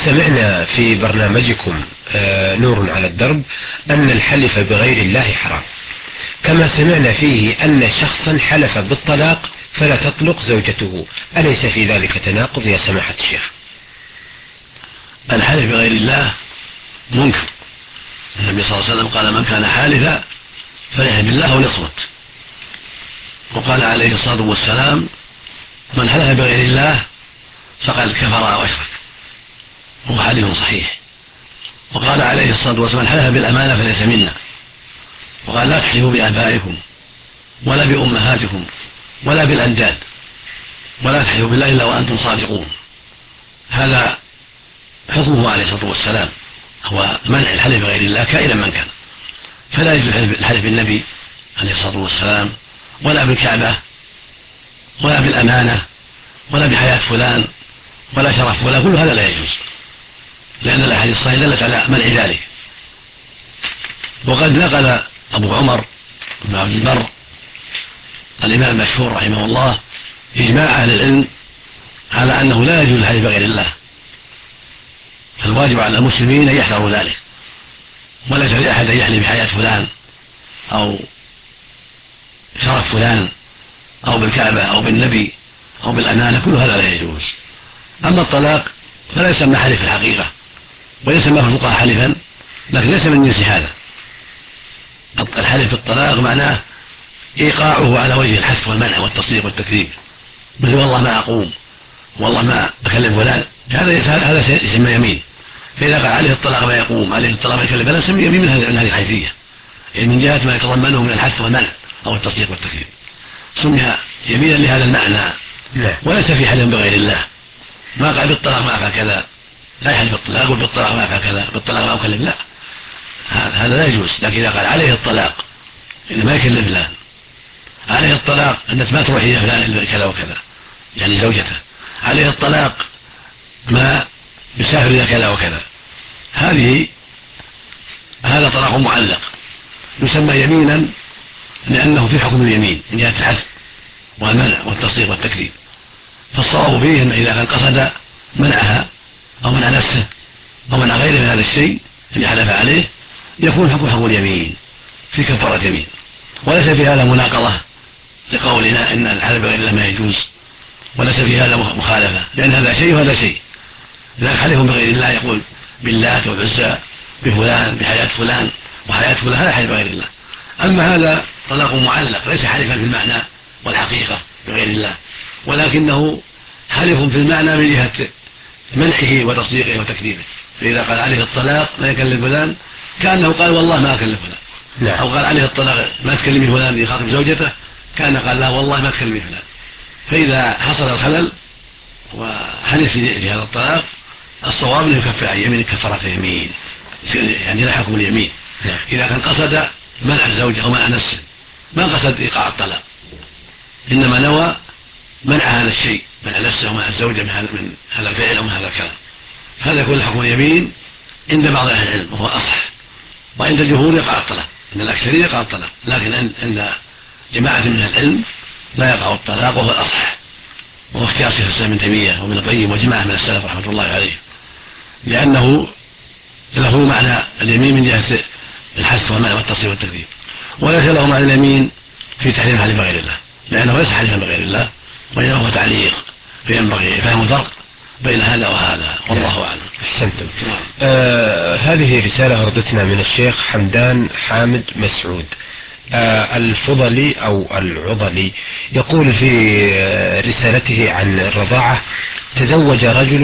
سمعنا في برنامجكم نور على الدرب أن الحلف بغير الله حرام، كما سمعنا فيه أن شخصا حلف بالطلاق فلا تطلق زوجته، أليس في ذلك تناقض يا سماحة الشيخ؟ الحلف بغير الله منكر. النبي صلى الله عليه وسلم قال: من كان حالفا فليحلف بالله وليصمت. وقال عليه الصلاة والسلام: من حلف بغير الله فقد كفر أو أشرك، وهو حديث صحيح. وقال عليه الصلاة والسلام: من حلف بالأمانة فليس منا. وقال: لا تحلفوا بآبائكم ولا بأمهاتكم ولا بالأنداد، ولا تحلفوا بالله إلا وأنتم صادقون. هذا حكمه عليه الصلاة والسلام، هو منع الحلف بغير الله كائنا من كان. فلا يجوز الحلف بالنبي عليه الصلاة والسلام، ولا بالكعبة، ولا بالأمانة، ولا بحياة فلان، ولا شرف فلان، كل هذا لا يجوز، لأن الأحاديث الصحيحة دلت على منع ذلك. وقد نقل أبو عمر بن عبد البر الإمام المشهور رحمه الله إجماع أهل العلم على أنه لا يجوز الحلف بغير الله، فالواجب على المسلمين أن يحذروا ذلك، وليس لأحد أن يحلف بحياة فلان أو شرف فلان أو بالكعبة أو بالنبي أو بالأمانة، كل هذا لا يجوز. أما الطلاق فلا يسمى حلف في الحقيقة، ويسمى في الفقهاء حلفا، لكن ليس من جنس هذا. الحلف في الطلاق معناه إيقاعه على وجه الحث والمنع والتصديق والتكذيب، مثل والله ما أقوم، والله ما أكلم فلان، هذا يسمى يمين. فإذا قال عليه الطلاق ما يقوم، عليه الطلاق ما يكلم فلان، يسمى يمين من هذه الحيثية، يعني من جهة ما يتضمنه من الحث والمنع أو التصديق والتكذيب، سمي يمينا لهذا المعنى. وليس في حلف بغير الله. ما قال بالطلاق ما أفعل كذا، لا يحلف بالطلاق، يقول بالطلاق ما أفعل كذا، بالطلاق ما أكلم، لا، هذا لا يجوز. لكن إذا قال عليه الطلاق إنه ما يكلم فلان، عليه الطلاق الناس ما تروح إلى فلان إلا كذا وكذا، يعني زوجته، عليه الطلاق ما يسافر إلى كذا وكذا، هذا طلاق معلق يسمى يمينا، لأنه في حكم اليمين من جهة الحث والمنع والتصديق والتكذيب. فالصواب فيه أن إذا كان قصد منعها أو منع نفسه أو منع غيره من هذا الشيء الذي حلف عليه، يكون حكم اليمين في كفارة يمين، وليس في هذا مناقضة لقولنا إن الحلف بغير الله ما يجوز، وليس في هذا مخالفة، لأن هذا شيء وهذا شيء. إذا حلف بغير الله يقول باللات والعزى بفلان بحياة فلان وحياة فلان، هذا حلف بغير الله. أما هذا طلاق معلق ليس حلفا في المعنى والحقيقة بغير الله، ولكنه حلف في المعنى من جهة منعه وتصديقه وتكذيبه. فإذا قال عليه الطلاق ما يكلم فلان، كأنه قال والله ما أكلم فلان، أو قال عليه الطلاق ما تكلمي فلان يخاطب زوجته، كان قال لا والله ما تكلمي فلان. فإذا حصل الخلل وحلف في هذا الطلاق، الصواب أنه يكفر عن يمين كفارة يمين، يعني لا حكم اليمين. إذا كان قصد منع الزوجة أو منع نفسه، ما قصد إيقاع الطلاق، إنما نوى منع هذا الشيء، منع نفسه ومنع الزوجة من هذا الفعل أو من هذا الكلام، هذا يكون حكم اليمين عند بعض أهل العلم وهو أصح، وعند الجمهور يقع الطلاق، عند الأكثرية يقع الطلاق، لكن عند جماعة من العلم لا يقع الطلاق وهو الأصح، وهو اختيار شيخ الإسلام ابن تيمية وابن القيم وجماعة من السلف رحمة الله عليه، لأنه له معنى اليمين من جهة الحث والمنع والتصريف والتكذيب، وليس له معنى اليمين في تحريم الحلف بغير الله، لأنه ليس حلفا بغير الله، وإنما هو تعليق، فينبغي فهم الفرق بين هذا وهذا، والله أعلم. أحسنتم. هذه رسالة وردتنا من الشيخ حمدان حامد مسعود الفضلي أو العضلي، يقول في رسالته عن الرضاعة: تزوج رجل